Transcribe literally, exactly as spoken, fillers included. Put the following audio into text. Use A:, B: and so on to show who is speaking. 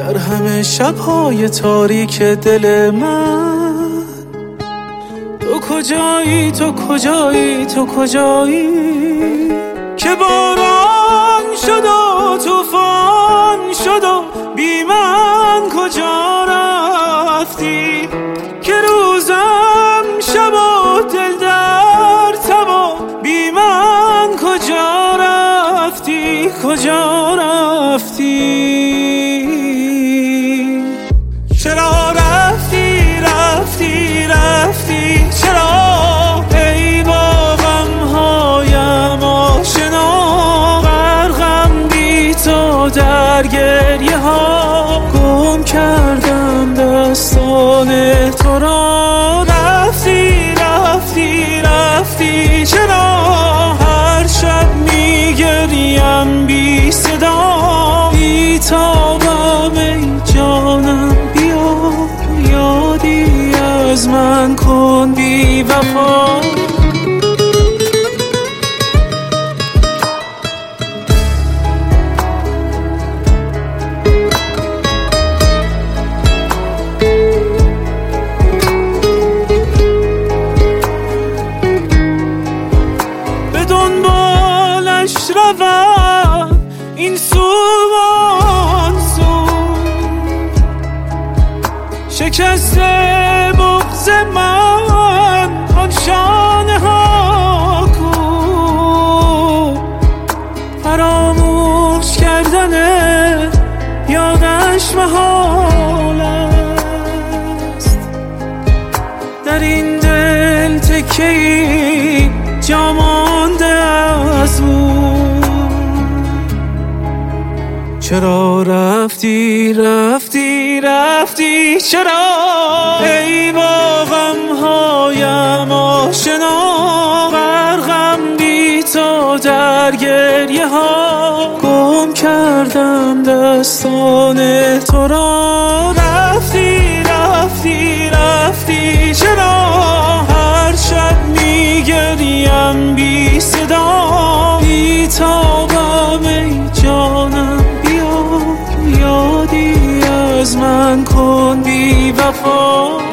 A: در همه شب‌های تاریک دل من. تو کجایی تو کجایی تو کجایی که باران شد و طوفان شد و بی من کجا رفتی که روزم شب و دل در تب و بی من کجا رفتی کجا رفتی چرا رفتی رفتی رفتی چرا ای با غمهایم آشنا غرقم بی تو در گریه ها گم کردم دستان تو را رفتی رفتی رفتی چرا هر شب میگریم بی صدا بی تابم ای جانم بیا یادی از من کن بی وفا به دنبالش روم این سو آن سو شکسته بغض من آن شانه ها کو فراموش کردن یادش محال است در این دل تکه‌ای جا مانده از او چرا رفتی رفتی رفتی چرا ای با غمهایم آشنا غرقم بی تو در گریه ها گم کردم دستان تو را رفتی رفتی رفتی چرا هر شب میگریم بی صدا بی تابم ای جانم بیا یادی از من کن بی وفا